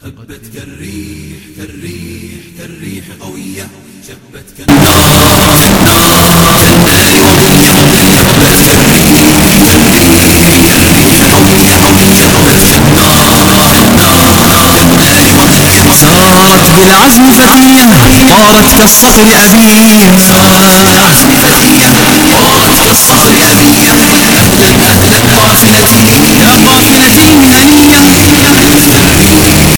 هبت كالريح كالريح كالريح قوية، شبت كالنار في النار في النار وهي هبت كالريح كالريح كالريح قوية قوية، شبت كالنار في النار في النار وهي سارت بالعزم فتية طالت كالصخر أبيها، سارت بالعزم فتية